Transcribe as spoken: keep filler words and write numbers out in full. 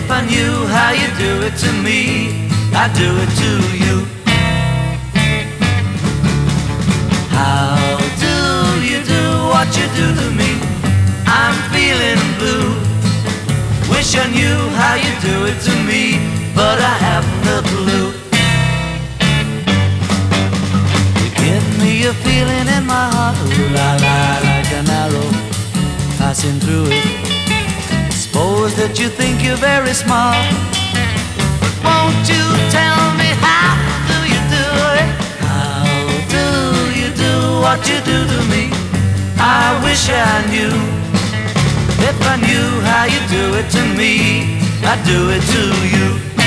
If I knew how you do it to me, I'd do it to you. How do you do what you do to me? I'm feeling blue. Wish I knew how you do it to me, but I haven't a clue. You give me a feeling in my heart, ooh la la, like an arrow passing through it. Suppose that you think you're very smart, but won't you tell me how do you do it? How do you do what you do to me? I wish I knew. If I knew how you do it to me, I'd do it to you.